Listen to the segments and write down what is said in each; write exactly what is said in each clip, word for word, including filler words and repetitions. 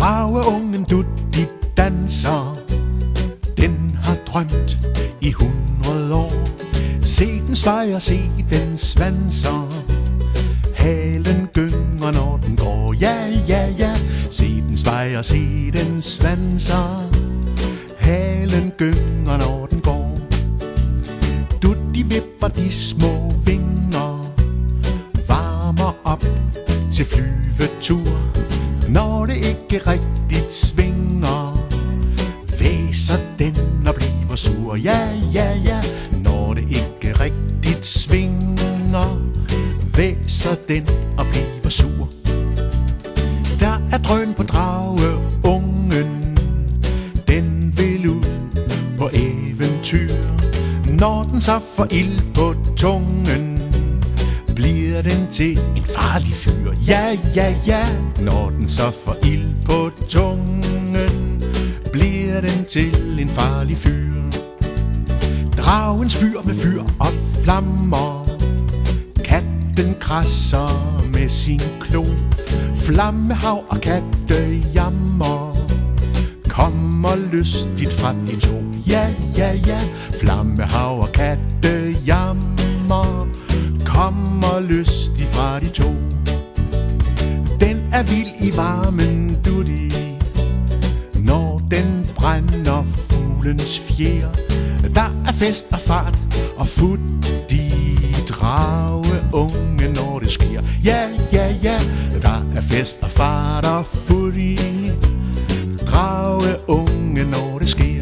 Drageungen Dutti danser, den har drømt i hundrede år. Se den svejer, se den svanser, halen gynger når den går. Ja, ja, ja, se den svejer, se den svanser, halen gynger når den går. Dutti vipper de små vinger, varmer op til flyvetur. Når det ikke rigtigt svinger, væser den og bliver sur. Ja, ja, ja, når det ikke rigtigt svinger, væser den og bliver sur. Der er drøn på drageungen, den vil ud på eventyr. Når den så får ild på tungen, bliver den til en farlig fyr. Ja, ja, ja, når den så får ild på tungen, bliver den til en farlig fyr. Dragen spyr med fyr og flammer, katten krasser med sin klo. Flammehav og kattejammer kommer lystigt fra de to. Ja, ja, ja, flammehav og kattejammer kommer lystigt fra de to. Den er vild i varmen, Dutti, når den brænder fuglens fjer. Der er fest og fart og futti drageunge, når det sker. Ja, ja, ja, der er fest og fart og futti drageunge, når det sker.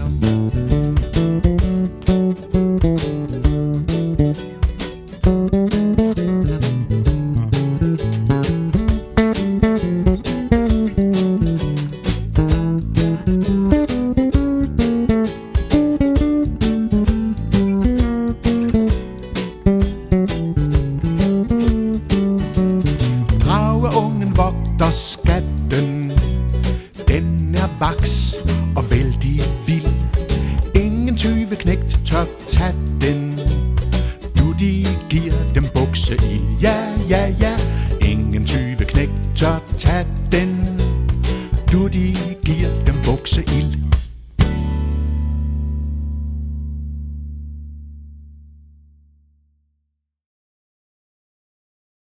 Drageungen vogter skatten, den er vaks og vældig vild. Ingen tyveknægt tør tage den, Dutti giver dem bukseild. Ja, ja, ja, ingen tyveknægt tør tage den, Dutti giver dem bukseild.